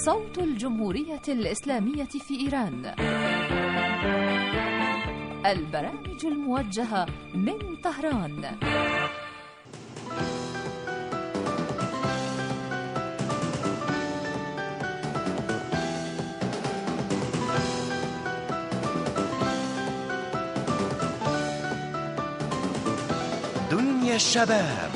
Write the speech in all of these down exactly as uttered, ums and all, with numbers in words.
صوت الجمهورية الإسلامية في إيران. البرامج الموجهة من طهران. دنيا الشباب.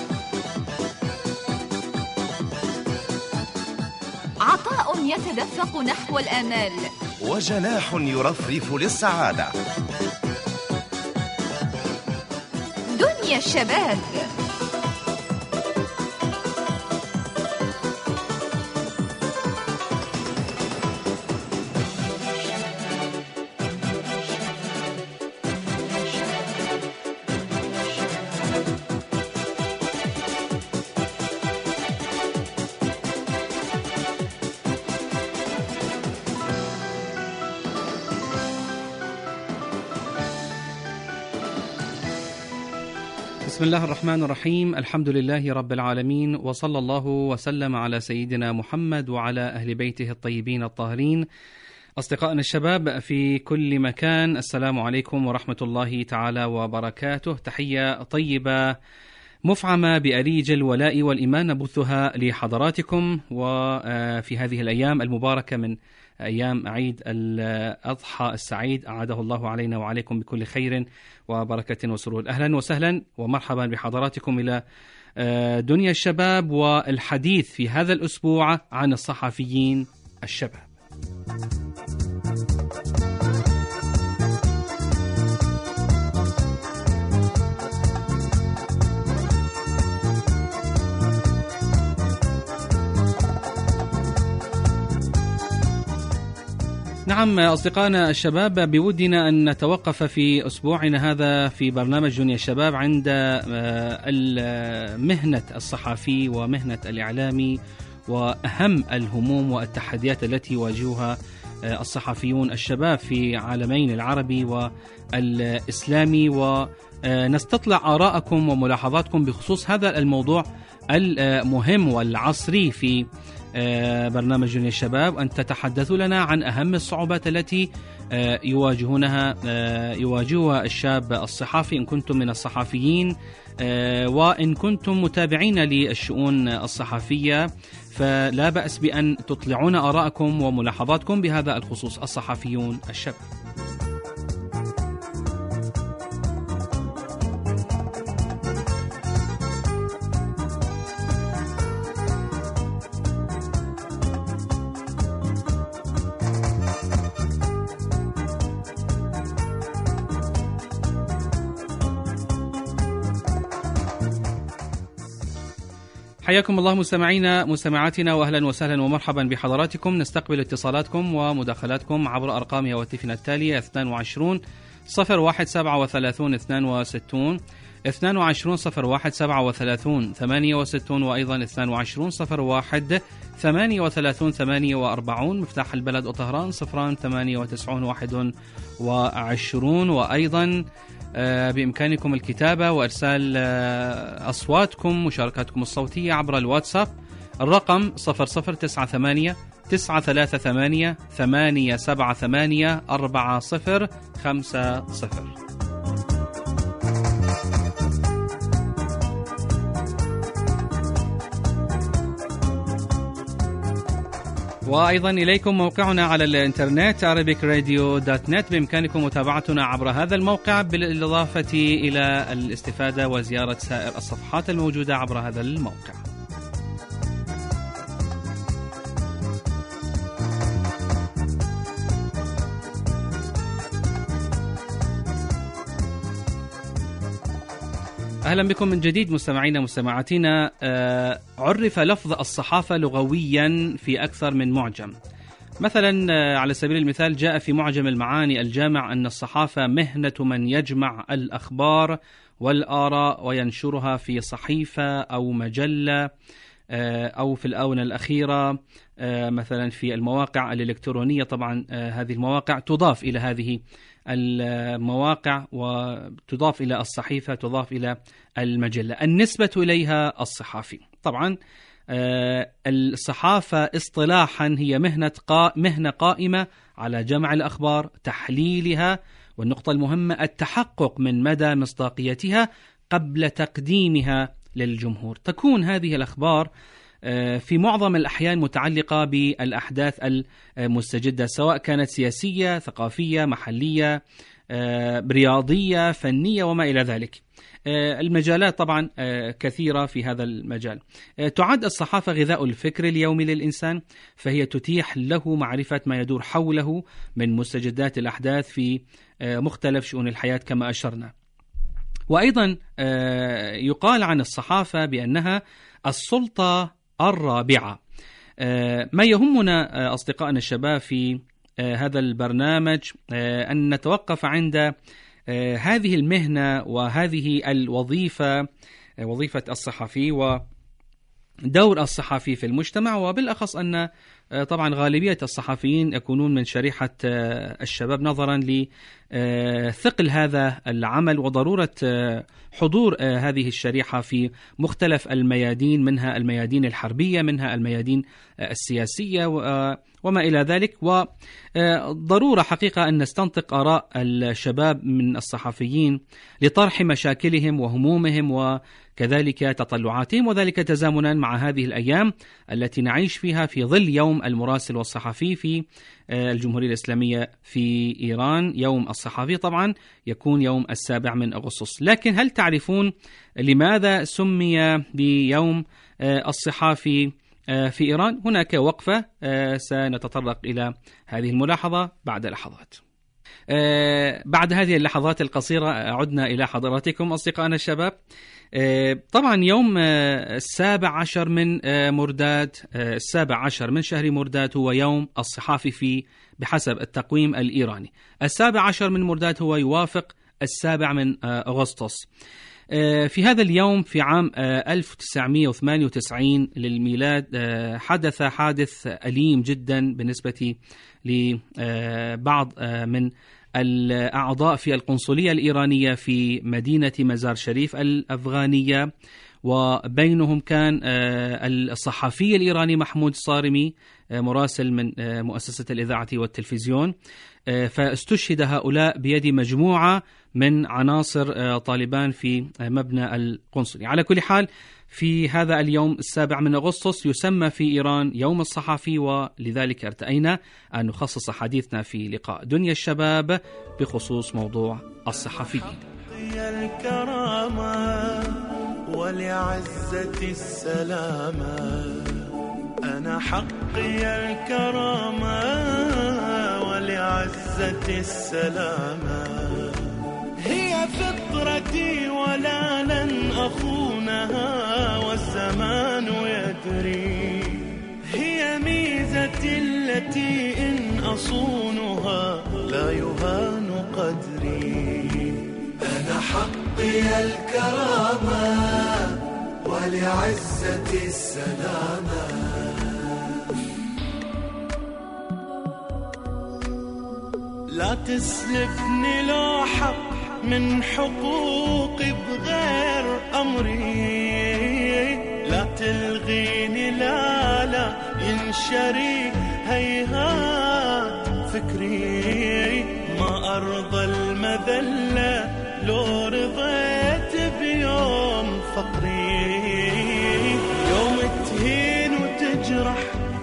عطاء يتدفق نحو الآمال، وجناح يرفرف للسعادة. دنيا الشباب. بسم الله الرحمن الرحيم. الحمد لله رب العالمين، وصلى الله وسلم على سيدنا محمد وعلى أهل بيته الطيبين الطاهرين. أصدقائنا الشباب في كل مكان، السلام عليكم ورحمة الله تعالى وبركاته. تحية طيبة مفعمة بأريج الولاء والإيمان نبثها لحضراتكم، وفي هذه الأيام المباركة من أيام عيد الأضحى السعيد، أعاده الله علينا وعليكم بكل خير وبركة وسرور. أهلا وسهلا ومرحبا بحضراتكم إلى دنيا الشباب، والحديث في هذا الأسبوع عن الصحفيين الشباب. نعم أصدقائنا الشباب، بودنا أن نتوقف في أسبوعنا هذا في برنامج دنيا الشباب عند مهنة الصحفي ومهنة الإعلامي، وأهم الهموم والتحديات التي يواجهها الصحفيون الشباب في عالمين العربي والإسلامي، ونستطلع آراءكم وملاحظاتكم بخصوص هذا الموضوع المهم والعصري في برنامج دنيا الشباب، أن تتحدثوا لنا عن أهم الصعوبات التي يواجهونها يواجهها الشاب الصحفي، إن كنتم من الصحفيين وإن كنتم متابعين للشؤون الصحفية، فلا بأس بأن تطلعون آراءكم وملاحظاتكم بهذا الخصوص. الصحفيون الشباب. حياكم الله مستمعينا مستمعاتنا، وأهلا وسهلا ومرحبا بحضراتكم. نستقبل اتصالاتكم ومداخلاتكم عبر أرقام هواتفنا التالية: اثنان وعشرون صفر واحد سبعة وثلاثون اثنان وستون، اثنان وعشرون صفر واحد سبعة وثلاثون ثمانية وستون، وأيضا اثنان وعشرون صفر واحد ثمانية وثلاثون ثمانية وأربعون. مفتاح البلد وطهران صفران ثمانية وتسعون واحد وعشرون. وأيضا بإمكانكم الكتابة وإرسال أصواتكم مشاركاتكم الصوتية عبر الواتساب، الرقم صفر صفر تسعة ثمانية تسعة ثلاثة ثمانية ثمانية سبعة ثمانية أربعة صفر خمسة صفر. وأيضا إليكم موقعنا على الإنترنت arabic radio dot net، بإمكانكم متابعتنا عبر هذا الموقع، بالإضافة إلى الاستفادة وزيارة سائر الصفحات الموجودة عبر هذا الموقع. أهلا بكم من جديد مستمعينا مستمعاتنا. عرف لفظ الصحافة لغويا في أكثر من معجم. مثلا على سبيل المثال جاء في معجم المعاني الجامع أن الصحافة مهنة من يجمع الأخبار والآراء وينشرها في صحيفة أو مجلة أو في الآونة الأخيرة مثلا في المواقع الإلكترونية. طبعا هذه المواقع تضاف إلى هذه المواقع وتضاف إلى الصحيفة، تضاف إلى المجلة، النسبة إليها الصحافي. طبعا الصحافة اصطلاحا هي مهنة قا... مهنة قائمة على جمع الأخبار، تحليلها، والنقطة المهمة التحقق من مدى مصداقيتها قبل تقديمها للجمهور. تكون هذه الأخبار في معظم الأحيان متعلقة بالأحداث المستجدة، سواء كانت سياسية، ثقافية، محلية، رياضية، فنية وما إلى ذلك. المجالات طبعا كثيرة في هذا المجال. تعد الصحافة غذاء الفكر اليومي للإنسان، فهي تتيح له معرفة ما يدور حوله من مستجدات الأحداث في مختلف شؤون الحياة كما أشرنا. وأيضا يقال عن الصحافة بأنها السلطة الرابعة. ما يهمنا أصدقائنا الشباب في هذا البرنامج أن نتوقف عند هذه المهنة وهذه الوظيفة، وظيفة الصحفي ودور الصحفي في المجتمع، وبالأخص أن طبعا غالبية الصحفيين يكونون من شريحة الشباب، نظرا لثقل هذا العمل وضرورة حضور هذه الشريحة في مختلف الميادين، منها الميادين الحربية، منها الميادين السياسية وما إلى ذلك. وضرورة حقيقة أن نستنطق آراء الشباب من الصحفيين لطرح مشاكلهم وهمومهم وكذلك تطلعاتهم، وذلك تزامنا مع هذه الأيام التي نعيش فيها في ظل يوم المراسل والصحفي في الجمهورية الإسلامية في إيران. يوم الصحفي طبعا يكون يوم السابع من أغسطس. لكن هل تعرفون لماذا سمي بيوم الصحفي في إيران؟ هناك وقفة سنتطرق إلى هذه الملاحظة بعد لحظات. بعد هذه اللحظات القصيرة عدنا إلى حضراتكم أصدقائنا الشباب. طبعا يوم السابع عشر من مرداد، السابع عشر من شهر مرداد هو يوم الصحافي في بحسب التقويم الإيراني. السابع عشر من مرداد هو يوافق السابع من أغسطس. في هذا اليوم في عام ألف وتسعمائة وثمانية وتسعين للميلاد حدث حادث أليم جدا بالنسبة لبعض من الأعضاء في القنصلية الإيرانية في مدينة مزار شريف الأفغانية، وبينهم كان الصحفي الإيراني محمود صارمي، مراسل من مؤسسة الإذاعة والتلفزيون. فاستشهد هؤلاء بيد مجموعة من عناصر طالبان في مبنى القنصلية. على كل حال، في هذا اليوم السابع من أغسطس يسمى في إيران يوم الصحفي، ولذلك ارتأينا أن نخصص حديثنا في لقاء دنيا الشباب بخصوص موضوع الصحفيين. ولعزة السلامة أنا حقي الكرامة، ولعزة السلامة هي فطرتي ولا لن أخونها، والزمان يدري هي ميزتي التي إن أصونها لا يهان قدري. أنا حقي الكرامة ولعزة السلامة. لا تسلفني لو حق من حقوقي بغير أمري، لا تلغيني لا لا ينشري هيهات فكري. ما أرضى المذلة لو رضيت بيوم فقري، يوم تهين وتجرح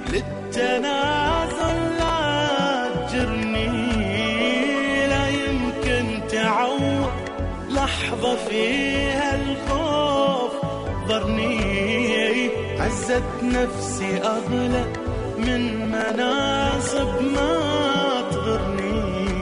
للتنازل لا تجرني، لا يمكن تعوض لحظة فيها الخوف ضرني. عزت نفسي أغلى من مناصب ما تغرني،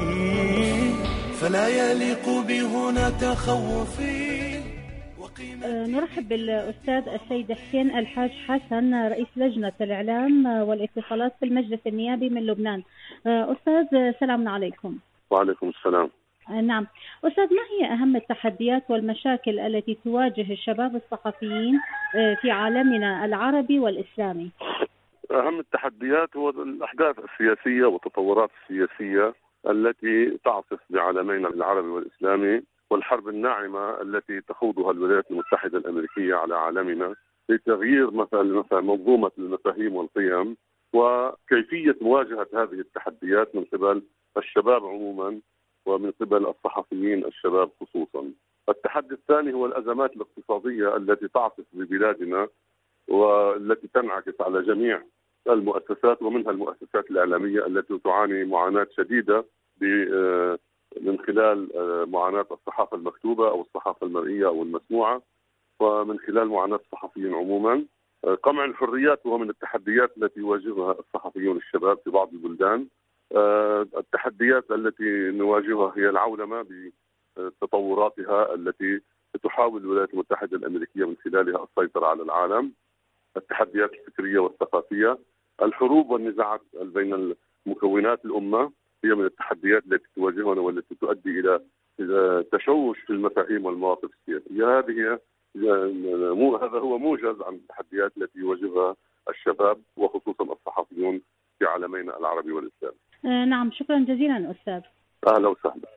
فلا يليق بهنا تخوفي. أه نرحب بالأستاذ السيد حسين الحاج حسن، رئيس لجنة الإعلام والاتصالات في المجلس النيابي من لبنان. أه أستاذ سلام عليكم. وعليكم السلام. أه نعم أستاذ، ما هي أهم التحديات والمشاكل التي تواجه الشباب الصحفيين أه في عالمنا العربي والإسلامي؟ أهم التحديات هو الأحداث السياسية والتطورات السياسية التي تعصف بعالمين العربي والإسلامي، والحرب الناعمة التي تخوضها الولايات المتحدة الأمريكية على عالمنا لتغيير مثلا مثلا منظومة المفاهيم والقيم وكيفية مواجهة هذه التحديات من قبل الشباب عموما ومن قبل الصحفيين الشباب خصوصا. التحدي الثاني هو الأزمات الاقتصادية التي تعصف ببلادنا والتي تنعكس على جميع المؤسسات ومنها المؤسسات الإعلامية التي تعاني معاناة شديدة من خلال معاناة الصحافة المكتوبة أو الصحافة المرئية أو المسموعة ومن خلال معاناة الصحفيين عموما. قمع الحريات هو من التحديات التي يواجهها الصحفيون الشباب في بعض البلدان. التحديات التي نواجهها هي العولمة بتطوراتها التي تحاول الولايات المتحدة الأمريكية من خلالها السيطرة على العالم. التحديات الفكرية والثقافية، الحروب والنزاعات بين مكونات الأمة هي من التحديات التي تواجهنا والتي تؤدي إلى تشوش في المفاهيم والمواقف السياسية. هذه مو هذا هو موجز عن التحديات التي يواجهها الشباب وخصوصا الصحفيون في عالمين العربي والإسلامي. آه نعم، شكرا جزيلا أستاذ. أهلا وسهلا.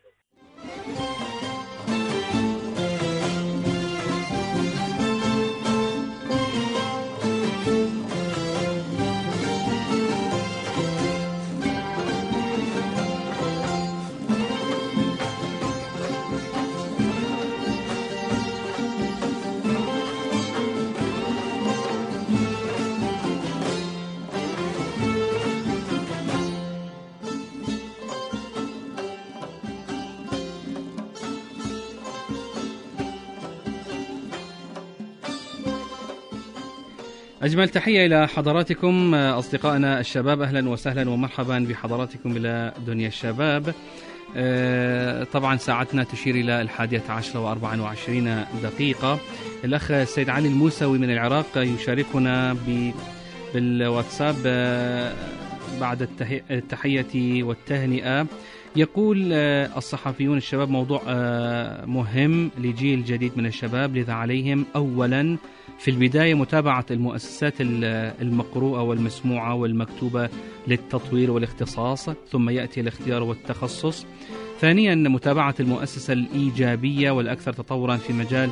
أجمل تحية إلى حضراتكم أصدقائنا الشباب، أهلا وسهلا ومرحبا بحضراتكم إلى دنيا الشباب. طبعا ساعتنا تشير إلى الحادية عشرة وأربع وعشرين دقيقة. الأخ السيد علي الموسوي من العراق يشاركنا بالواتساب بعد التحية والتهنئة. يقول الصحفيون الشباب موضوع مهم لجيل جديد من الشباب، لذا عليهم أولا في البداية متابعة المؤسسات المقروءة والمسموعة والمكتوبة للتطوير والاختصاص، ثم يأتي الاختيار والتخصص. ثانيا متابعة المؤسسة الإيجابية والأكثر تطورا في مجال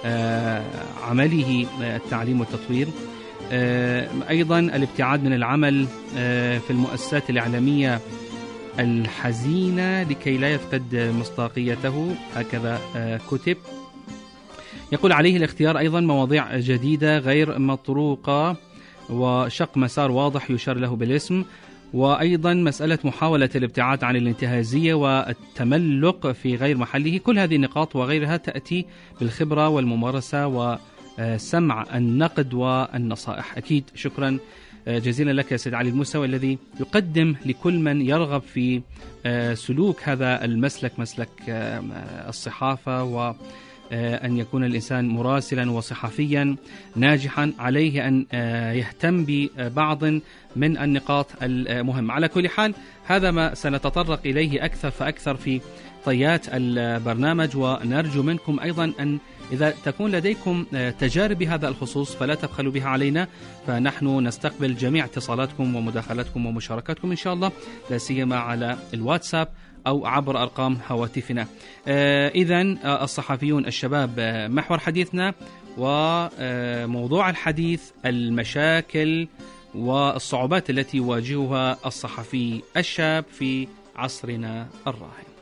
عمله التعليم والتطوير. أيضا الابتعاد من العمل في المؤسسات الإعلامية الحزينة لكي لا يفقد مصداقيته، هكذا كتب. يقول عليه الاختيار أيضا مواضيع جديدة غير مطروقة وشق مسار واضح يشار له بالاسم، وأيضا مسألة محاولة الابتعاد عن الانتهازية والتملق في غير محله. كل هذه النقاط وغيرها تأتي بالخبرة والممارسة وسمع النقد والنصائح. أكيد شكرا جزيلا لك يا سيد علي الموسوي الذي يقدم لكل من يرغب في سلوك هذا المسلك، مسلك الصحافة، وأن يكون الإنسان مراسلا وصحفيا ناجحا، عليه أن يهتم ببعض من النقاط المهمة. على كل حال هذا ما سنتطرق إليه أكثر فأكثر في طيات البرنامج، ونرجو منكم أيضا أن إذا تكون لديكم تجارب بهذا الخصوص فلا تبخلوا بها علينا، فنحن نستقبل جميع اتصالاتكم ومداخلاتكم ومشاركاتكم إن شاء الله، لا سيما على الواتساب أو عبر أرقام هواتفنا. إذن الصحفيون الشباب محور حديثنا، وموضوع الحديث المشاكل والصعوبات التي يواجهها الصحفي الشاب في عصرنا الراهن.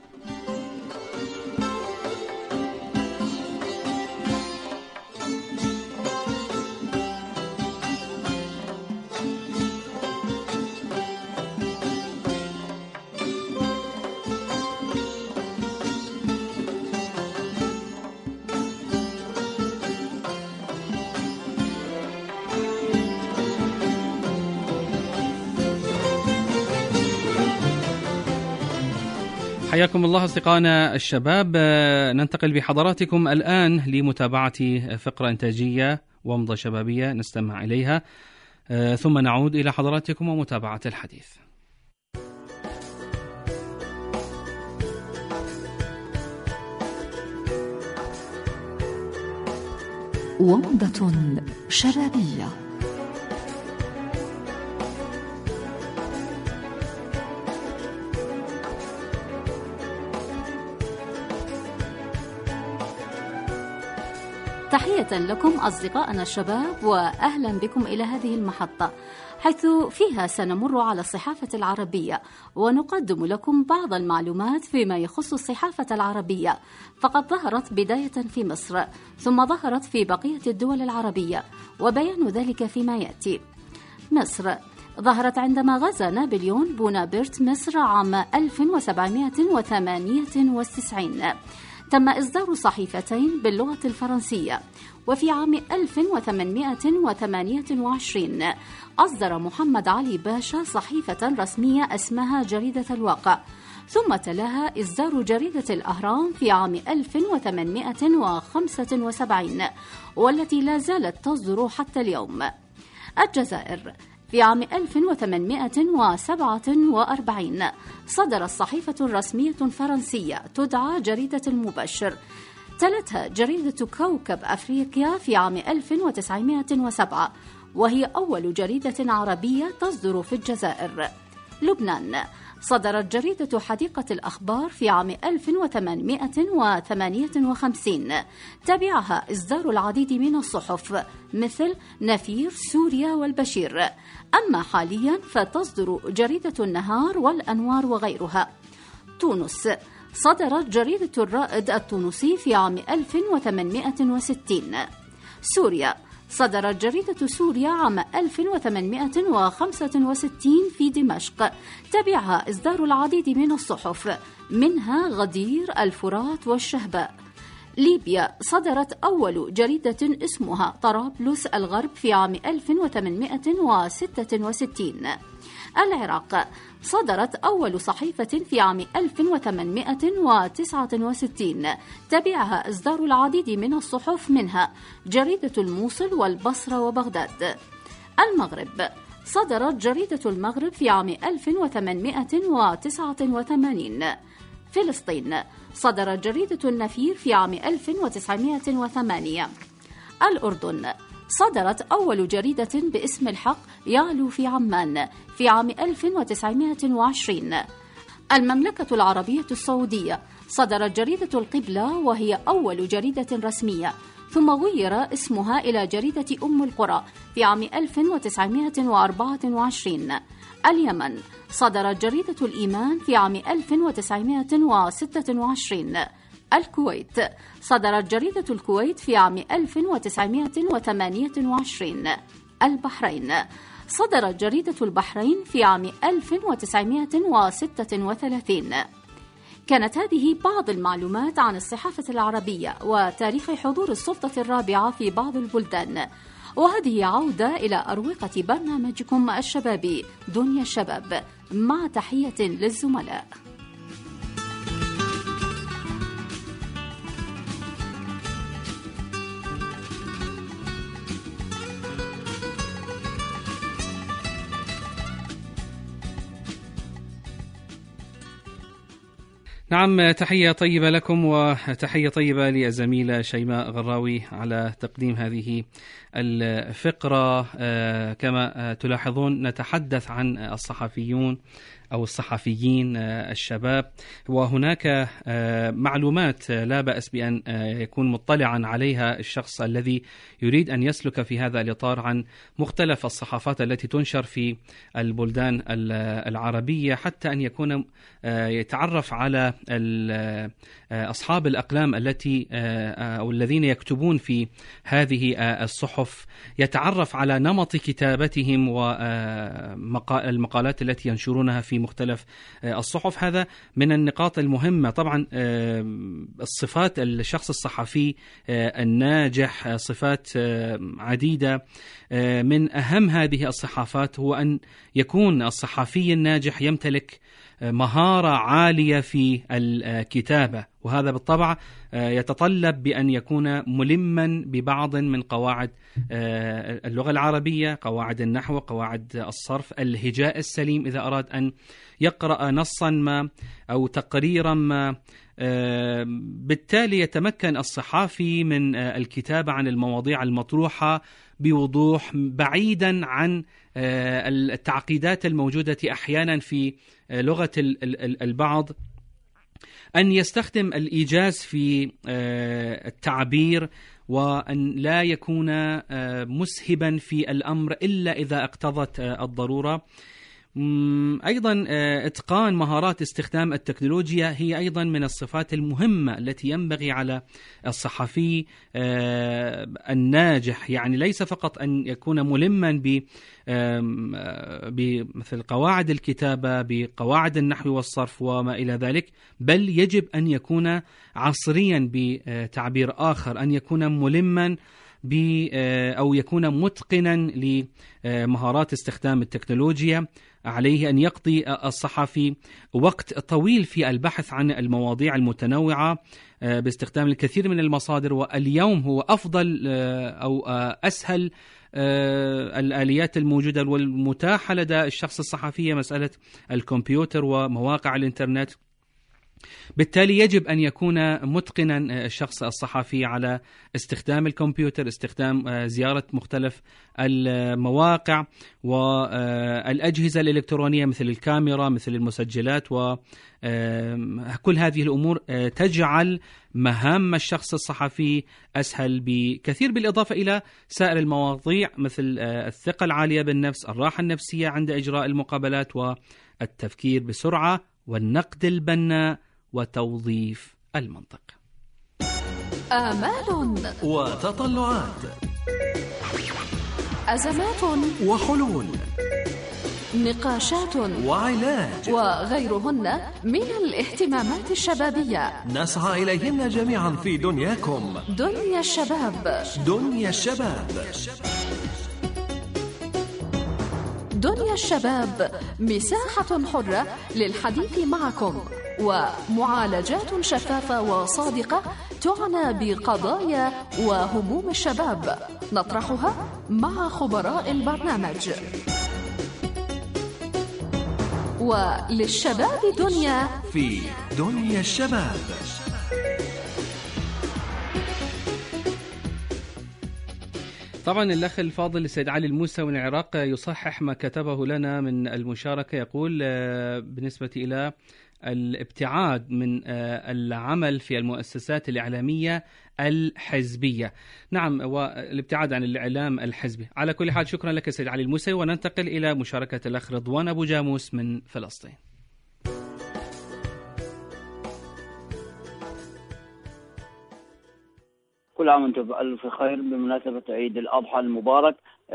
حياكم الله أصدقائنا الشباب. ننتقل بحضراتكم الآن لمتابعة فقرة إنتاجية ومضة شبابية نستمع إليها، ثم نعود إلى حضراتكم ومتابعة الحديث. ومضة شبابية. تحية لكم أصدقائنا الشباب، وأهلا بكم إلى هذه المحطة، حيث فيها سنمر على الصحافة العربية ونقدم لكم بعض المعلومات فيما يخص الصحافة العربية. فقد ظهرت بداية في مصر، ثم ظهرت في بقية الدول العربية، وبيان ذلك فيما يأتي. مصر ظهرت عندما غزا نابليون بونابرت مصر عام ألف وسبعمائة وثمانية وتسعين. تم إصدار صحيفتين باللغة الفرنسية. وفي عام ألف وثمانمائة وثمانية وعشرين أصدر محمد علي باشا صحيفة رسمية اسمها جريدة الواقع، ثم تلاها إصدار جريدة الأهرام في عام ألف وثمانمائة وخمسة وسبعين، والتي لا زالت تصدر حتى اليوم. الجزائر في عام ألف وثمانمائة وسبعة وأربعين صدرت صحيفة رسمية فرنسية تدعى جريدة المبشر، تلتها جريدة كوكب أفريقيا في عام ألف وتسعمائة وسبعة، وهي أول جريدة عربية تصدر في الجزائر. لبنان صدرت جريدة حديقة الأخبار في عام ألف وثمانمائة وثمانية وخمسين، تبعها إصدار العديد من الصحف مثل نفير، سوريا والبشير. أما حاليا فتصدر جريدة النهار والأنوار وغيرها. تونس صدرت جريدة الرائد التونسي في عام ألف وثمانمائة وستين. سوريا صدرت جريدة سوريا عام ألف وثمانمائة وخمسة وستين في دمشق، تبعها إصدار العديد من الصحف منها غدير، الفرات والشهباء. ليبيا صدرت أول جريدة اسمها طرابلس الغرب في عام ألف وثمانمائة وستة وستين. العراق صدرت أول صحيفة في عام ألف وثمانمائة وتسعة وستين، تبعها إصدار العديد من الصحف منها جريدة الموصل والبصرة وبغداد. المغرب صدرت جريدة المغرب في عام ألف وثمانمائة وتسعة وثمانين. فلسطين صدرت جريدة النفير في عام ألف وتسعمائة وثمانية. الأردن صدرت أول جريدة باسم الحق يعلو في عمان في عام ألف وتسعمائة وعشرين. المملكة العربية السعودية صدرت جريدة القبلة، وهي أول جريدة رسمية، ثم غير اسمها إلى جريدة أم القرى في عام ألف وتسعمائة وأربعة وعشرين. اليمن صدرت جريدة الإيمان في عام ألف وتسعمائة وستة وعشرين. الكويت صدرت جريدة الكويت في عام ألف وتسعمائة وثمانية وعشرين. البحرين صدرت جريدة البحرين في عام ألف وتسعمائة وستة وثلاثين. كانت هذه بعض المعلومات عن الصحافة العربية وتاريخ حضور السلطة الرابعة في بعض البلدان، وهذه عودة إلى أروقة برنامجكم الشبابي دنيا الشباب، مع تحية للزملاء. نعم، تحية طيبة لكم وتحية طيبة للزميلة شيماء غراوي على تقديم هذه الفقرة. كما تلاحظون نتحدث عن الصحفيون أو الصحفيين الشباب، وهناك معلومات لا بأس بأن يكون مطلعا عليها الشخص الذي يريد أن يسلك في هذا الإطار عن مختلف الصحافات التي تنشر في البلدان العربية، حتى أن يكون يتعرف على أصحاب الأقلام التي أو الذين يكتبون في هذه الصحف، يتعرف على نمط كتابتهم والمقالات التي ينشرونها في مختلف الصحف. هذا من النقاط المهمة. طبعا الصفات الشخص الصحفي الناجح صفات عديدة، من أهم هذه الصحافات هو أن يكون الصحفي الناجح يمتلك مهارة عالية في الكتابة، وهذا بالطبع يتطلب بأن يكون ملما ببعض من قواعد اللغة العربية، قواعد النحو، قواعد الصرف، الهجاء السليم إذا أراد أن يقرأ نصا ما أو تقريرا ما. بالتالي يتمكن الصحافي من الكتابة عن المواضيع المطروحة بوضوح، بعيدا عن التعقيدات الموجودة أحيانا في لغة البعض، أن يستخدم الإيجاز في التعبير وأن لا يكون مسهبا في الأمر إلا إذا اقتضت الضرورة. أيضا إتقان مهارات استخدام التكنولوجيا هي أيضا من الصفات المهمة التي ينبغي على الصحفي الناجح، يعني ليس فقط أن يكون ملما ب بمثل قواعد الكتابة، بقواعد النحو والصرف وما إلى ذلك، بل يجب أن يكون عصريا بتعبير آخر، أن يكون ملما أو يكون متقنا لمهارات استخدام التكنولوجيا. عليه أن يقضي الصحفي وقت طويل في البحث عن المواضيع المتنوعة باستخدام الكثير من المصادر، واليوم هو أفضل أو أسهل الآليات الموجودة والمتاحة لدى الشخص الصحفي مسألة الكمبيوتر ومواقع الإنترنت. بالتالي يجب أن يكون متقنا الشخص الصحفي على استخدام الكمبيوتر، استخدام زيارة مختلف المواقع والأجهزة الإلكترونية مثل الكاميرا، مثل المسجلات، وكل هذه الأمور تجعل مهام الشخص الصحفي أسهل بكثير، بالإضافة إلى سائر المواضيع مثل الثقة العالية بالنفس، الراحة النفسية عند إجراء المقابلات، والتفكير بسرعة، والنقد البناء، وتوظيف المنطق. آمال وتطلعات، أزمات وحلول، نقاشات وعلاج، وغيرهن من الاهتمامات الشبابية نسعى إليهن جميعا في دنياكم. دنيا الشباب. دنيا الشباب. دنيا الشباب مساحة حرة للحديث معكم، ومعالجات شفافة وصادقة تعنى بقضايا وهموم الشباب نطرحها مع خبراء البرنامج. وللشباب دنيا في دنيا الشباب. طبعا الأخ الفاضل السيد علي الموسى من العراق يصحح ما كتبه لنا من المشاركة، يقول بالنسبة إلى الابتعاد من العمل في المؤسسات الإعلامية الحزبية. نعم، والابتعاد عن الإعلام الحزبي. على كل حال شكرا لك سيد علي الموسى، وننتقل إلى مشاركة الأخ رضوان أبو جاموس من فلسطين. كل عام وانتم بألف خير بمناسبة عيد الأضحى المبارك.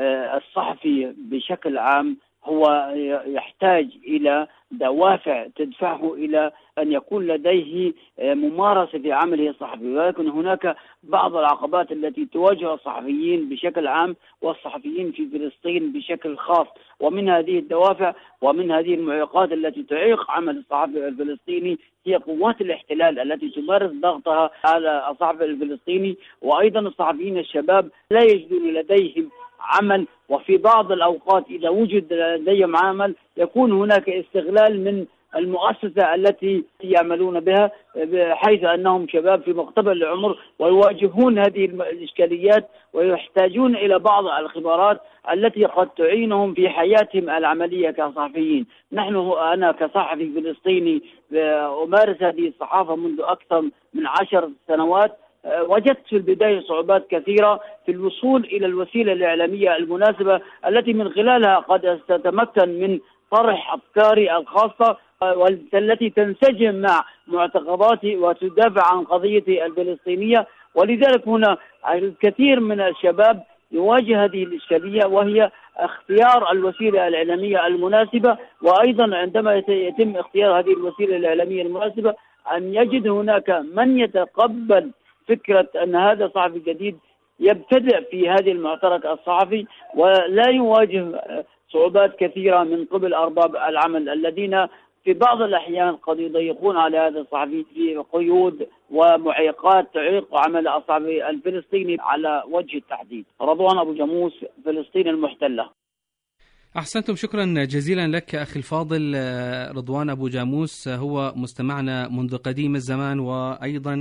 الصحفي بشكل عام هو يحتاج إلى دوافع تدفعه إلى أن يكون لديه ممارسة في عمله الصحفي، ولكن هناك بعض العقبات التي تواجه الصحفيين بشكل عام والصحفيين في فلسطين بشكل خاص، ومن هذه الدوافع ومن هذه المعيقات التي تعيق عمل الصحفي الفلسطيني هي قوات الاحتلال التي تمارس ضغطها على الصحفي الفلسطيني، وأيضا الصحفيين الشباب لا يجدون لديهم عمل، وفي بعض الأوقات إذا وجد لديهم عمل يكون هناك استغلال من المؤسسة التي يعملون بها، حيث أنهم شباب في مقتبل العمر ويواجهون هذه الإشكاليات ويحتاجون إلى بعض الخبرات التي قد تعينهم في حياتهم العملية كصحفيين. نحن أنا كصحفي فلسطيني أمارس هذه الصحافة منذ أكثر من عشر سنوات، وجدت في البداية صعوبات كثيرة في الوصول إلى الوسيلة الإعلامية المناسبة التي من خلالها قد أتمكن من طرح أفكاري الخاصة والتي تنسجم مع معتقداتي وتدافع عن قضيتي الفلسطينية. ولذلك هنا الكثير من الشباب يواجه هذه الإشكالية، وهي اختيار الوسيلة الإعلامية المناسبة، وأيضا عندما يتم اختيار هذه الوسيلة الإعلامية المناسبة أن يجد هناك من يتقبل فكرة أن هذا صحفي جديد يبتدئ في هذه المعترك الصحفي، ولا يواجه صعوبات كثيرة من قبل أرباب العمل الذين في بعض الأحيان قد يضيقون على هذا الصحفي في قيود ومعيقات تعيق عمل الصحفي الفلسطيني على وجه التحديد. رضوان أبو جاموس، فلسطين المحتلة. أحسنتم، شكرا جزيلا لك أخي الفاضل رضوان أبو جاموس، هو مستمعنا منذ قديم الزمان، وأيضا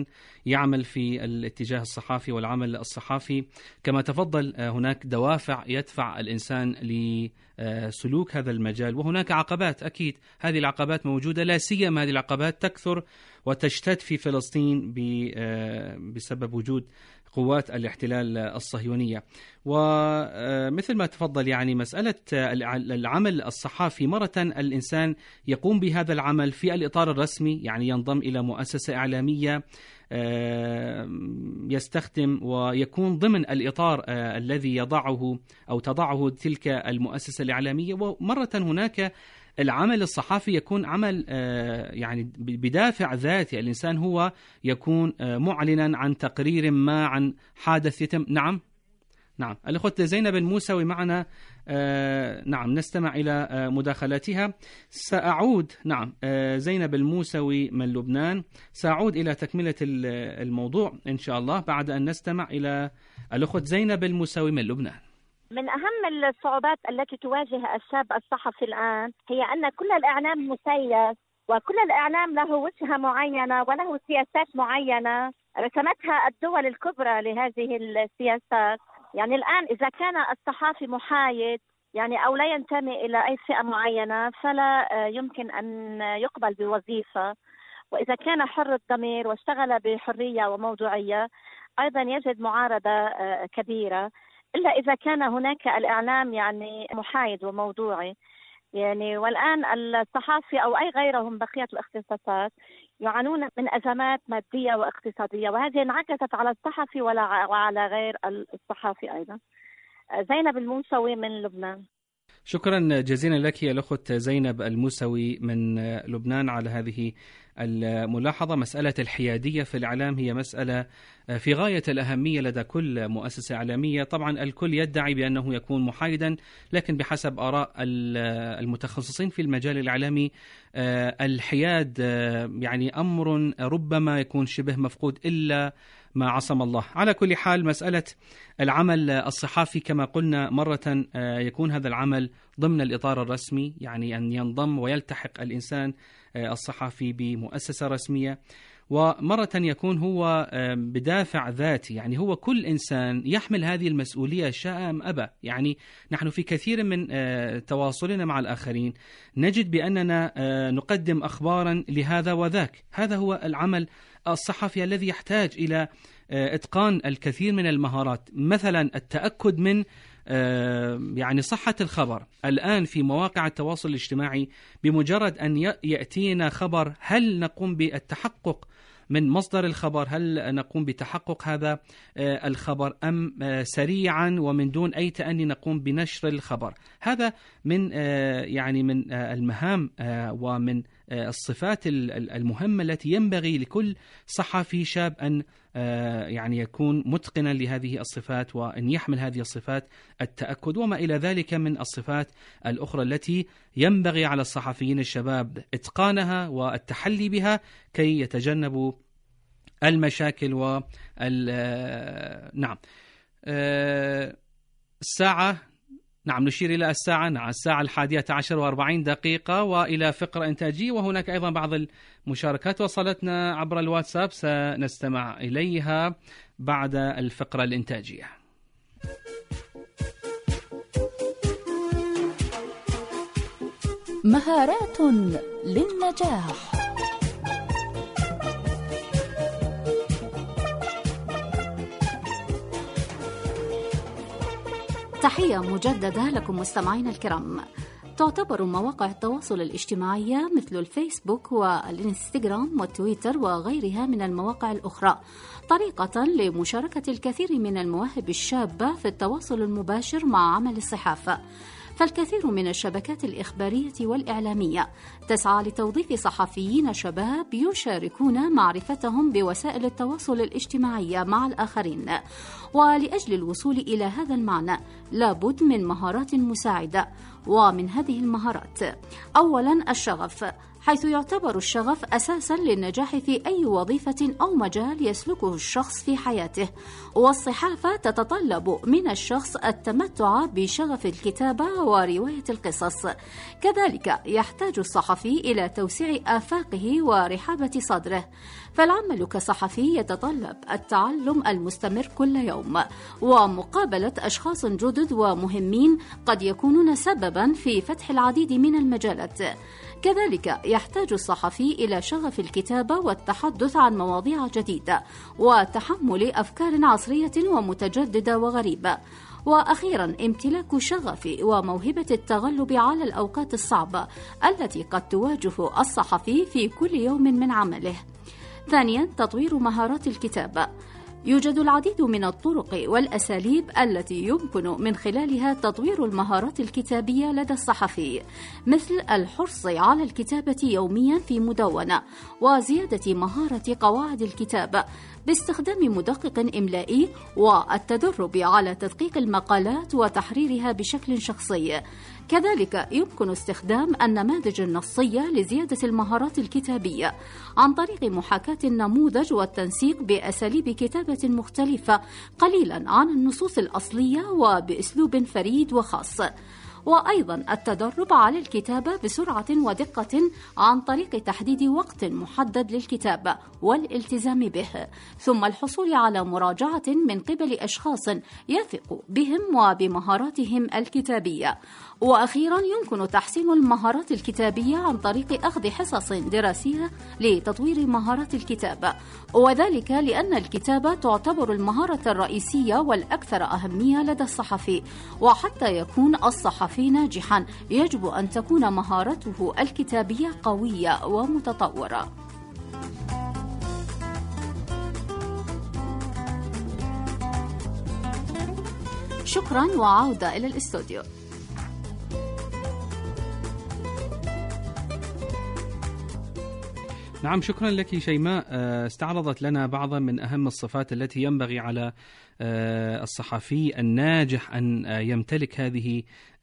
يعمل في الاتجاه الصحافي والعمل الصحافي. كما تفضل هناك دوافع يدفع الإنسان لسلوك هذا المجال، وهناك عقبات أكيد، هذه العقبات موجودة، لا سيما هذه العقبات تكثر وتشتد في فلسطين بسبب وجود قوات الاحتلال الصهيونية. ومثل ما تفضل يعني مسألة العمل الصحافي، مرة الإنسان يقوم بهذا العمل في الإطار الرسمي، يعني ينضم إلى مؤسسة إعلامية، يستخدم ويكون ضمن الإطار الذي يضعه أو تضعه تلك المؤسسة الإعلامية. ومرة هناك العمل الصحافي يكون عمل يعني بدافع ذاتي، الإنسان هو يكون معلنا عن تقرير ما، عن حادث يتم. نعم نعم الأخت زينب الموسوي معنا. نعم نستمع إلى مداخلاتها. سأعود نعم زينب الموسوي من لبنان، سأعود إلى تكملة الموضوع إن شاء الله بعد أن نستمع إلى الأخت زينب الموسوي من لبنان. من أهم الصعوبات التي تواجه الشاب الصحفي الآن هي أن كل الإعلام مسيس، وكل الإعلام له وجهة معينة وله سياسات معينة رسمتها الدول الكبرى لهذه السياسات. يعني الآن إذا كان الصحافي محايد يعني أو لا ينتمي إلى أي فئة معينة فلا يمكن أن يقبل بوظيفة، وإذا كان حر الضمير واشتغل بحرية وموضوعية أيضا يجد معارضة كبيرة، إلا إذا كان هناك الإعلام يعني محايد وموضوعي. يعني والآن الصحافي أو أي غيرهم بقية الاختصاصات يعانون من أزمات مادية واقتصادية، وهذه انعكست على الصحفي وعلى غير الصحافي أيضا. زينب الموسوي من لبنان. شكرا جزيلا لك يا الأخت زينب الموسوي من لبنان على هذه الملاحظة. مسألة الحيادية في الإعلام هي مسألة في غاية الأهمية لدى كل مؤسسة إعلامية. طبعا الكل يدعي بأنه يكون محايدا، لكن بحسب آراء المتخصصين في المجال الإعلامي الحياد يعني أمر ربما يكون شبه مفقود إلا ما عصم الله. على كل حال مسألة العمل الصحافي كما قلنا مرة يكون هذا العمل ضمن الإطار الرسمي، يعني أن ينضم ويلتحق الإنسان الصحفي بمؤسسة رسمية، ومرة يكون هو بدافع ذاتي، يعني هو كل إنسان يحمل هذه المسؤولية شاء أم أبى. يعني نحن في كثير من تواصلنا مع الآخرين نجد بأننا نقدم أخبارا لهذا وذاك. هذا هو العمل الصحفي الذي يحتاج إلى إتقان الكثير من المهارات، مثلا التأكد من يعني صحة الخبر. الآن في مواقع التواصل الاجتماعي بمجرد أن يأتينا خبر هل نقوم بالتحقق من مصدر الخبر، هل نقوم بتحقق هذا الخبر أم سريعا ومن دون أي تأني نقوم بنشر الخبر. هذا من يعني من المهام ومن الصفات المهمة التي ينبغي لكل صحفي شاب أن يعني يكون متقنا لهذه الصفات، وأن يحمل هذه الصفات التأكد وما إلى ذلك من الصفات الأخرى التي ينبغي على الصحفيين الشباب إتقانها والتحلي بها كي يتجنبوا المشاكل وال نعم الساعة نعم نشير إلى الساعة نعم الساعة الحادية عشر وأربعين دقيقة، وإلى فقرة إنتاجية، وهناك أيضا بعض المشاركات وصلتنا عبر الواتساب سنستمع إليها بعد الفقرة الإنتاجية. مهارات للنجاح. تحية مجددة لكم مستمعين الكرام. تعتبر مواقع التواصل الاجتماعي مثل الفيسبوك والإنستغرام والتويتر وغيرها من المواقع الأخرى طريقة لمشاركة الكثير من المواهب الشابة في التواصل المباشر مع عمل الصحافة. فالكثير من الشبكات الإخبارية والإعلامية تسعى لتوظيف صحفيين شباب يشاركون معرفتهم بوسائل التواصل الاجتماعي مع الآخرين. ولأجل الوصول إلى هذا المعنى لابد من مهارات مساعدة، ومن هذه المهارات أولا الشغف، حيث يعتبر الشغف أساسا للنجاح في أي وظيفة أو مجال يسلكه الشخص في حياته، والصحافة تتطلب من الشخص التمتع بشغف الكتابة ورواية القصص. كذلك يحتاج الصحفي إلى توسيع آفاقه ورحابة صدره، فالعمل كصحفي يتطلب التعلم المستمر كل يوم ومقابلة أشخاص جدد ومهمين قد يكونون سببا في فتح العديد من المجالات. كذلك يحتاج الصحفي إلى شغف الكتابة والتحدث عن مواضيع جديدة وتحمل أفكار عصرية ومتجددة وغريبة. وأخيرا امتلاك شغف وموهبة التغلب على الأوقات الصعبة التي قد تواجه الصحفي في كل يوم من عمله. ثانيا تطوير مهارات الكتابة. يوجد العديد من الطرق والأساليب التي يمكن من خلالها تطوير المهارات الكتابية لدى الصحفي، مثل الحرص على الكتابة يوميا في مدونة، وزيادة مهارة قواعد الكتابة باستخدام مدقق إملائي، والتدرب على تدقيق المقالات وتحريرها بشكل شخصي. كذلك يمكن استخدام النماذج النصية لزيادة المهارات الكتابية عن طريق محاكاة النموذج والتنسيق بأساليب كتابة مختلفة قليلا عن النصوص الأصلية وبأسلوب فريد وخاص. وأيضا التدرب على الكتابة بسرعة ودقة عن طريق تحديد وقت محدد للكتابة والالتزام به، ثم الحصول على مراجعة من قبل أشخاص يثق بهم وبمهاراتهم الكتابية. وأخيرا يمكن تحسين المهارات الكتابية عن طريق أخذ حصص دراسية لتطوير مهارات الكتابة، وذلك لأن الكتابة تعتبر المهارة الرئيسية والأكثر أهمية لدى الصحفي، وحتى يكون الصحفي ناجحا يجب أن تكون مهارته الكتابية قوية ومتطورة. شكرا وعودة إلى الاستوديو. نعم، شكرا لك شيماء. استعرضت لنا بعضا من أهم الصفات التي ينبغي على الصحفي الناجح أن يمتلك هذه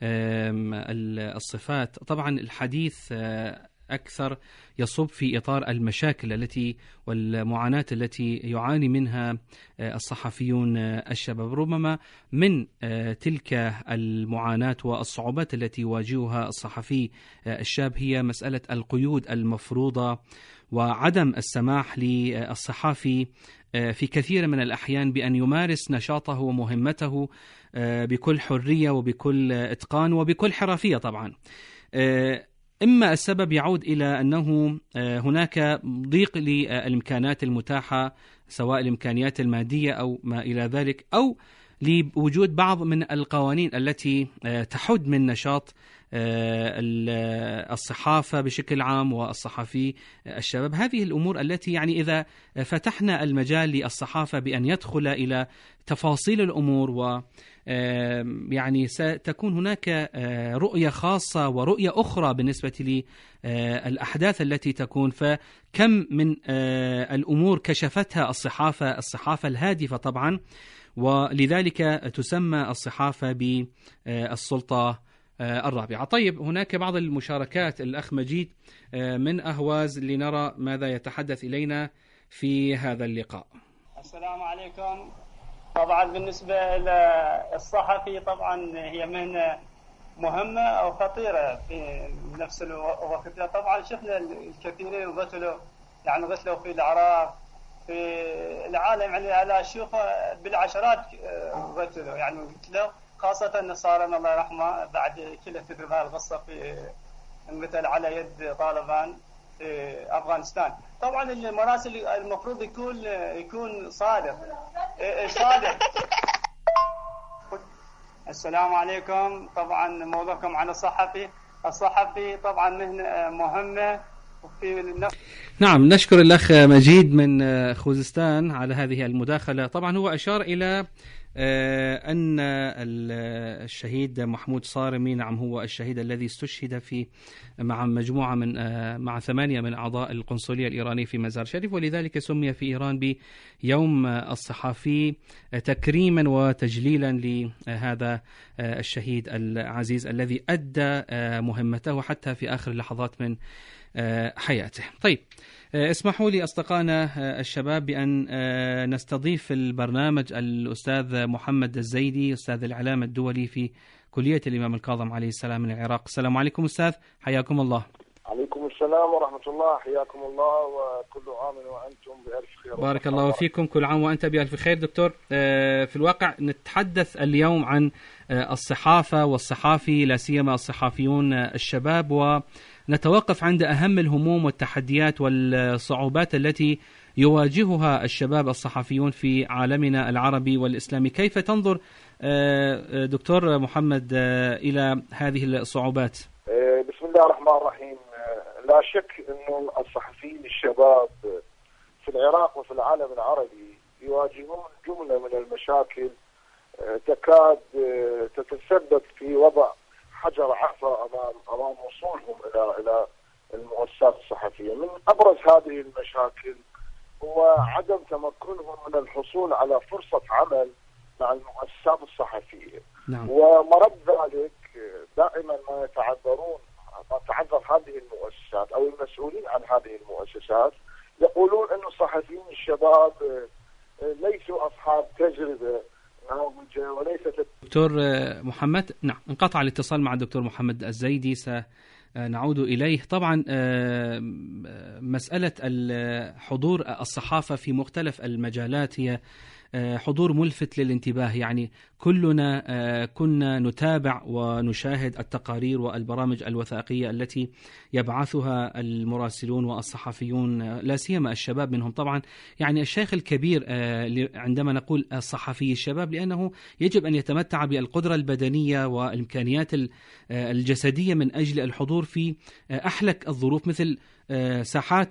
الصفات. طبعا الحديث أكثر يصب في إطار المشاكل التي والمعاناة التي يعاني منها الصحفيون الشباب. ربما من تلك المعاناة والصعوبات التي يواجهها الصحفي الشاب هي مسألة القيود المفروضة وعدم السماح للصحافي في كثير من الأحيان بأن يمارس نشاطه ومهمته بكل حرية وبكل إتقان وبكل حرفية. طبعا إما السبب يعود إلى أنه هناك ضيق للإمكانات المتاحة، سواء الإمكانيات المادية أو ما إلى ذلك، أو لوجود بعض من القوانين التي تحد من نشاط الصحافة بشكل عام والصحفي الشباب. هذه الأمور التي يعني إذا فتحنا المجال للصحافة بأن يدخل إلى تفاصيل الأمور و يعني ستكون هناك رؤية خاصة ورؤية أخرى بالنسبة للأحداث التي تكون. فكم من الأمور كشفتها الصحافة الصحافة الهادفة طبعا، ولذلك تسمى الصحافة بالسلطة الرابعة. طيب، هناك بعض المشاركات. الأخ مجيد من أهواز لنرى ماذا يتحدث إلينا في هذا اللقاء. السلام عليكم. طبعا بالنسبة للصحفي طبعا هي مهنة مهمة أو خطيرة في نفس الوقت. طبعا شفنا الكثيرين قتلوا، يعني قتلوا في العراق، في العالم، يعني على شيوخ بالعشرات قتلوا، يعني قتلوا، خاصة النصارى الله يرحمه بعد كل تدريب هذه القصة في انقتل على يد طالبان في أفغانستان. طبعا المراسل المفروض يكون يكون صادق صادق. السلام عليكم. طبعا موضوعكم عن الصحفي. الصحفي طبعا مهنة مهمة وفي النفس. نعم، نشكر الأخ مجيد من خوزستان على هذه المداخلة. طبعا هو أشار إلى أن الشهيد محمود صارمي نعم هو الشهيد الذي استشهد في مع مجموعة من مع ثمانية من أعضاء القنصلية الإيرانية في مزار شريف، ولذلك سمي في إيران بيوم الصحفي تكريما وتجليلا لهذا الشهيد العزيز الذي أدى مهمته حتى في آخر اللحظات من حياته. طيب، اسمحوا لي أصدقائنا الشباب بأن نستضيف في البرنامج الأستاذ محمد الزيدي، أستاذ الإعلام الدولي في كلية الإمام الكاظم عليه السلام من العراق. السلام عليكم أستاذ، حياكم الله. عليكم السلام ورحمة الله، حياكم الله، وكل عام وأنتم بألف خير. بارك الله فيكم، كل عام وأنت بألف خير. دكتور، في الواقع نتحدث اليوم عن الصحافة والصحافي، لا سيما الصحافيون الشباب، ونتوقف عند أهم الهموم والتحديات والصعوبات التي يواجهها الشباب الصحفيون في عالمنا العربي والإسلامي. كيف تنظر دكتور محمد إلى هذه الصعوبات؟ بسم الله الرحمن الرحيم. لا شك أن الصحفيين الشباب في العراق وفي العالم العربي يواجهون جملة من المشاكل تكاد تتسبب في وضع حجر عثرة أمام أمام وصولهم إلى إلى المؤسسات الصحفية. من أبرز هذه المشاكل هو عدم تمكنهم من الحصول على فرصة عمل مع المؤسسات الصحفية. نعم. ومرد ذلك دائما ما يتعذرون ما تعذر هذه المؤسسات أو المسؤولين عن هذه المؤسسات يقولون أن الصحفيين الشباب ليسوا أصحاب تجربة ناضجة وليست. دكتور محمد، نعم انقطع الاتصال مع الدكتور محمد الزيدي، سنعود إليه. طبعا مسألة حضور الصحافة في مختلف المجالات هي حضور ملفت للانتباه، يعني كلنا كنا نتابع ونشاهد التقارير والبرامج الوثائقية التي يبعثها المراسلون والصحفيون، لا سيما الشباب منهم. طبعا يعني الشيخ الكبير عندما نقول الصحفي الشباب لأنه يجب أن يتمتع بالقدرة البدنية والإمكانيات الجسدية من أجل الحضور في أحلك الظروف، مثل ساحات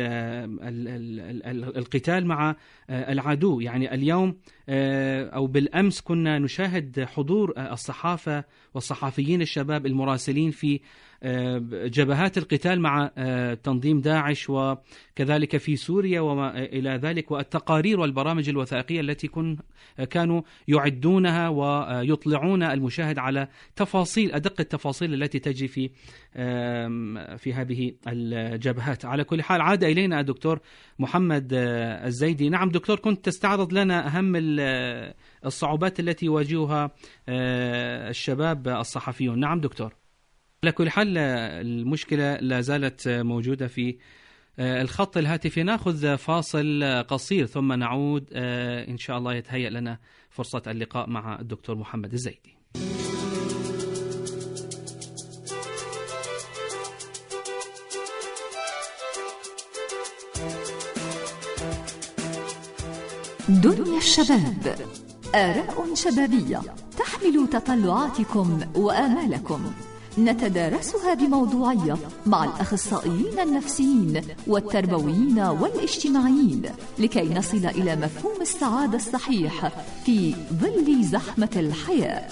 القتال مع العدو. يعني اليوم أو بالأمس كنا نشاهد حضور الصحافة والصحفيين الشباب المراسلين في جبهات القتال مع تنظيم داعش، وكذلك في سوريا وما إلى ذلك، والتقارير والبرامج الوثائقية التي كن كانوا يعدونها ويطلعون المشاهد على تفاصيل أدق التفاصيل التي تجري في في هذه الجبهات. على كل حال عاد إلينا الدكتور محمد الزيدي. نعم دكتور، كنت تستعرض لنا أهم الصعوبات التي يواجهها الشباب الصحفيون. نعم دكتور. على كل حال المشكلة لا زالت موجودة في الخط الهاتفي. نأخذ فاصل قصير ثم نعود إن شاء الله، يتهيأ لنا فرصة اللقاء مع الدكتور محمد الزيدي. دنيا الشباب، آراء شبابية تحمل تطلعاتكم وآمالكم، نتدارسها بموضوعية مع الأخصائيين النفسيين والتربويين والاجتماعيين لكي نصل إلى مفهوم السعادة الصحيح في ظل زحمة الحياة.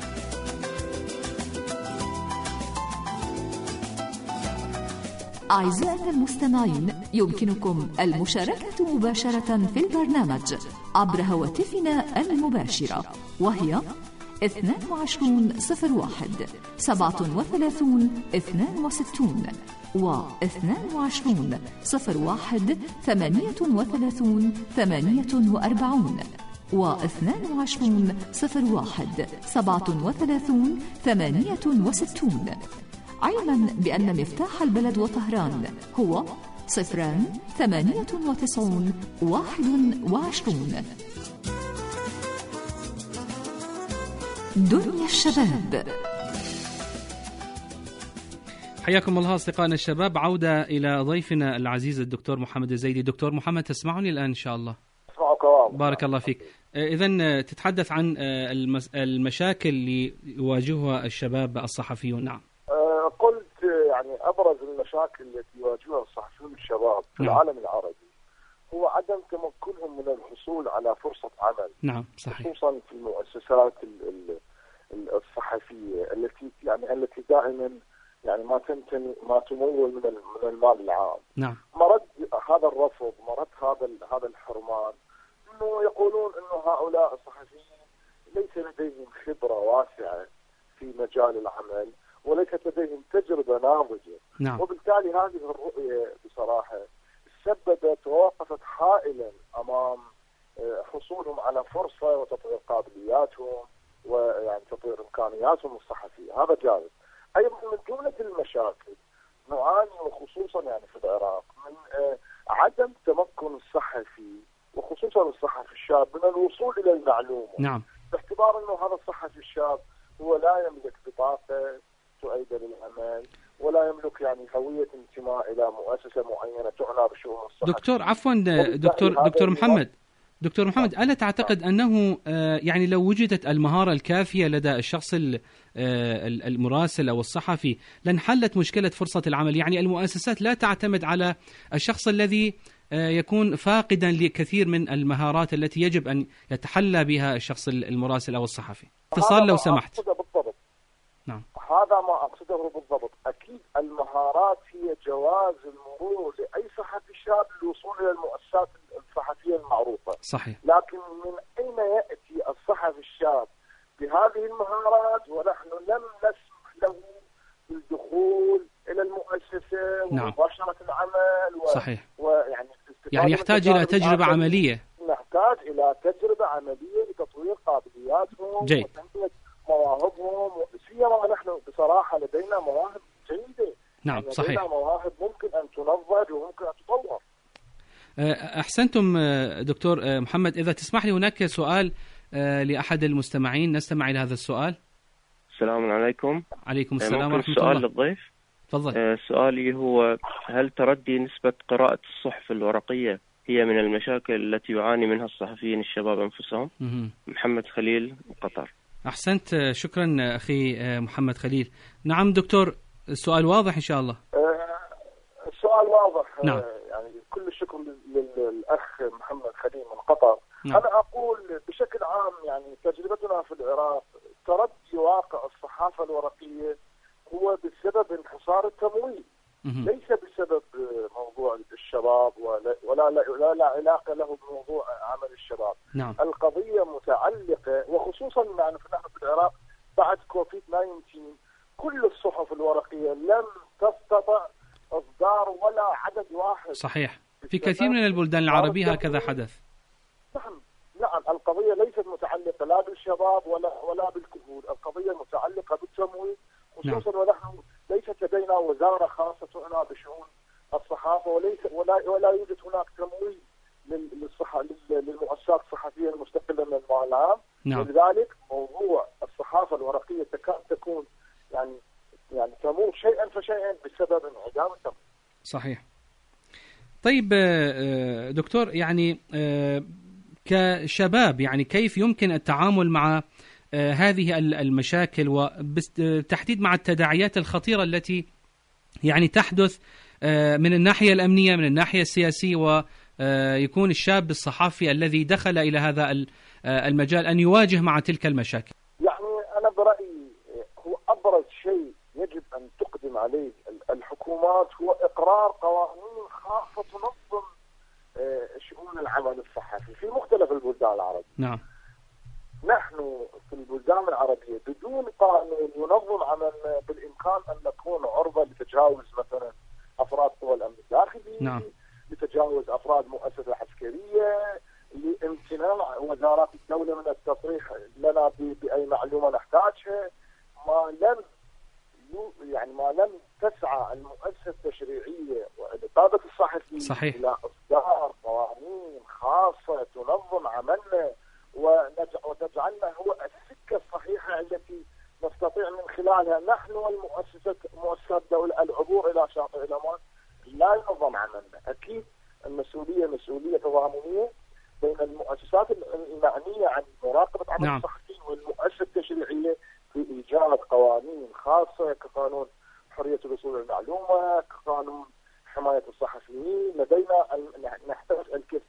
أعزائنا المستمعين، يمكنكم المشاركة مباشرة في البرنامج عبر هواتفنا المباشرة، وهي اثنان وعشرون صفر واحد سبعة وثلاثون اثنان وستون و اثنان وعشرون صفر واحد ثمانية وثلاثون ثمانية وأربعون و اثنان وعشرون صفر واحد سبعة وثلاثون ثمانية وستون، علما بأن مفتاح البلد وطهران هو صفران ثمانية وتسعون واحد وعشرون. دنيا الشباب. حياكم الله أصدقائنا الشباب. عودة إلى ضيفنا العزيز الدكتور محمد الزيدي. دكتور محمد، تسمعني الآن إن شاء الله؟ أسمعك. بارك الله فيك. إذن تتحدث عن المشاكل اللي يواجهها الشباب الصحفيون. نعم. قلت يعني أبرز المشاكل التي يواجهها الصحفيون الشباب في نعم. العالم العربي هو عدم تمكنهم من الحصول على فرصة عمل. نعم صحيح. خصوصا في المؤسسات الصحفية التي يعني التي دائما يعني ما تمتن ما تمول من من المال العام. نعم. مرد هذا الرفض، مرد هذا هذا الحرمان، انه يقولون انه هؤلاء الصحفيين ليس لديهم خبرة واسعة في مجال العمل وليست لديهم تجربة ناضجة. نعم. وبالتالي هذه الرؤية بصراحة سببت ووقفت حائلا امام حصولهم على فرصة وتطوير قابلياتهم ويعني تطوير امكانياتهم الصحفية. هذا جانب. ايضا من جملة المشاكل نعاني وخصوصا يعني في العراق من عدم تمكن الصحفي وخصوصا الصحفي الشاب من الوصول الى المعلومة. نعم. باعتبار انه هذا الصحفي الشاب هو لا يملك بطاقة تؤيد للعمل ولا يملك يعني هوية انتماء الى مؤسسة معينة تعنى بشؤون الصحة. دكتور عفوا دكتور دكتور محمد دكتور محمد ألا تعتقد أنه يعني لو وجدت المهارة الكافية لدى الشخص المراسل أو الصحفي لانحلت مشكلة فرصة العمل؟ يعني المؤسسات لا تعتمد على الشخص الذي يكون فاقدا لكثير من المهارات التي يجب أن يتحلى بها الشخص المراسل أو الصحفي. اتصال لو سمحت. بالضبط. نعم. هذا ما أقصده بالضبط. أكيد المهارات هي جواز المرور لأي صحفي شاب للوصول إلى المؤسسات الصحفية المعروفة. صحيح. لكن من أين يأتي الصحفي الشاب بهذه المهارات ونحن لم نسمح له بالدخول إلى المؤسسة نعم. ومباشرة العمل و... صحيح. ويعني يعني يحتاج إلى تجربة عملية. نحتاج إلى تجربة عملية لتطوير قابلياتهم وتنمية مواهبهم، سيما نحن بصراحة لدينا مواهب جيدة. نعم يعني صحيح. لدينا مواهب ممكن أن تنضج وممكن أن تطور. أحسنتم دكتور محمد. إذا تسمح لي هناك سؤال لأحد المستمعين، نستمع إلى هذا السؤال. السلام عليكم. عليكم السلام ورحمة الله. سؤال للضيف. تفضل. سؤالي هو هل تردي نسبة قراءة الصحف الورقية هي من المشاكل التي يعاني منها الصحفيين الشباب أنفسهم؟ محمد خليل قطر. أحسنت، شكرا أخي محمد خليل. نعم دكتور، السؤال واضح إن شاء الله. السؤال واضح. نعم. يعني كل الشكر للأخ محمد خليل من قطر. نعم. أنا أقول بشكل عام يعني تجربتنا في العراق تردي واقع الصحافة الورقية هو بسبب انحصار التمويل. ليس بسبب موضوع الشباب ولا ولا لا, لا علاقة له بموضوع عمل الشباب. نعم. القضية متعلقة وخصوصا يعني نحن في العراق بعد كوفيد تسعة عشر كل الصحف الورقية لم تستطع إصدار ولا عدد واحد. صحيح، في كثير من البلدان العربية هكذا حدث. نعم نعم. القضية ليست متعلقة لا بالشباب ولا ولا بالكهول، القضية متعلقة بالتمويل خصوصا. نعم. ونحن ليست لدينا وزارة خاصة تعنى بشؤون الصحافة وليس ولا ولا يوجد هناك تمويل للصحة للمؤسسات الصحفية المستقلة من المال العام. نعم. ولذلك موضوع الصحافة الورقية تكاد تكون يعني يعني تموت شيئا فشيئا بسبب انعدام التمويل. صحيح. طيب دكتور، يعني كشباب يعني كيف يمكن التعامل مع هذه المشاكل وبالتحديد مع التداعيات الخطيرة التي يعني تحدث من الناحية الأمنية من الناحية السياسية، ويكون الشاب الصحفي الذي دخل إلى هذا المجال أن يواجه مع تلك المشاكل؟ يعني أنا برأيي هو أبرز شيء يجب أن تقدم عليه الحكومات هو إقرار قوانين خاصة تنظم شؤون العمل الصحفي في مختلف البلدان العربية. نعم. نحن في البلدان العربية بدون قانون ينظم عملنا بالإمكان أن نكون عرضة لتجاوز مثلا أفراد قوى الأمن الداخلي. نعم. لتجاوز أفراد مؤسسة عسكرية، لامتناع وزارات الدولة من التصريح لنا بأي معلومة نحتاجها. ما لم يعني ما لم تسعى المؤسسة التشريعية ونقابة الصحفيين صحيح. إلى إصدار قوانين خاصة تنظم عملنا وتجعلنا هو السكة الصحيحة التي نستطيع من خلالها نحن والمؤسسات مؤسسات الدولة العبور إلى شاطئ الأمان، لا ينظم عملنا. أكيد المسؤولية مسؤولية تضامنية بين المؤسسات المعنية عن مراقبة عمل نعم. الصحفيين والمؤسسة التشريعية في إيجاد قوانين خاصة كقانون حرية الوصول للمعلومة، كقانون حماية الصحفيين. لدينا نحتاج الكثير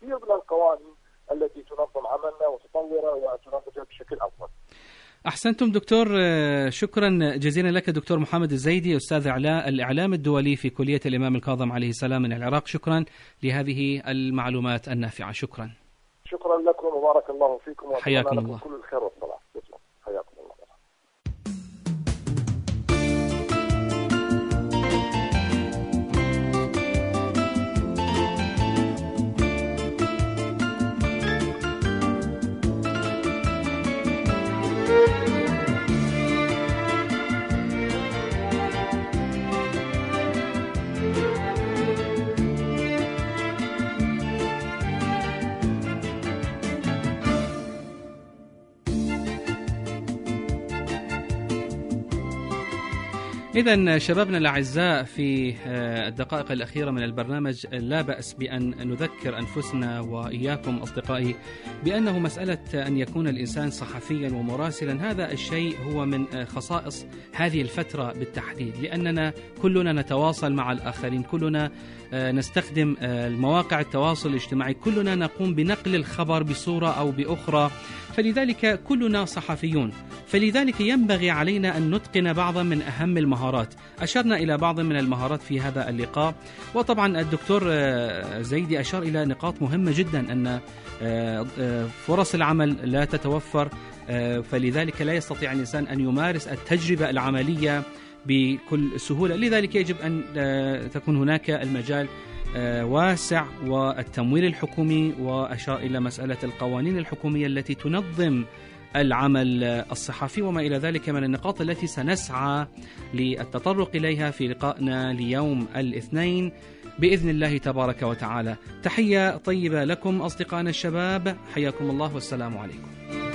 ونتناقشها بشكل افضل. أحسنتم دكتور، شكرا جزيلا لك دكتور محمد الزيدي، أستاذ الإعلام الدولي في كلية الإمام الكاظم عليه السلام من العراق. شكرا لهذه المعلومات النافعة. شكرا شكرا لكم وبارك الله فيكم، حياكم الله. كل الخير والصلاح. حياكم الله. إذن شبابنا الأعزاء، في الدقائق الأخيرة من البرنامج لا بأس بأن نذكر أنفسنا وإياكم أصدقائي بأنه مسألة أن يكون الإنسان صحفيا ومراسلا، هذا الشيء هو من خصائص هذه الفترة بالتحديد، لأننا كلنا نتواصل مع الآخرين، كلنا نستخدم المواقع التواصل الاجتماعي، كلنا نقوم بنقل الخبر بصورة أو بأخرى، فلذلك كلنا صحفيون، فلذلك ينبغي علينا أن نتقن بعضا من أهم المهارات. أشرنا إلى بعض من المهارات في هذا اللقاء، وطبعا الدكتور زيدي أشار إلى نقاط مهمة جدا، أن فرص العمل لا تتوفر، فلذلك لا يستطيع الإنسان أن يمارس التجربة العملية بكل سهولة، لذلك يجب أن تكون هناك المجال واسع والتمويل الحكومي، وأشار إلى مسألة القوانين الحكومية التي تنظم العمل الصحفي وما إلى ذلك من النقاط التي سنسعى للتطرق إليها في لقائنا ليوم الاثنين بإذن الله تبارك وتعالى. تحية طيبة لكم أصدقائنا الشباب، حياكم الله والسلام عليكم.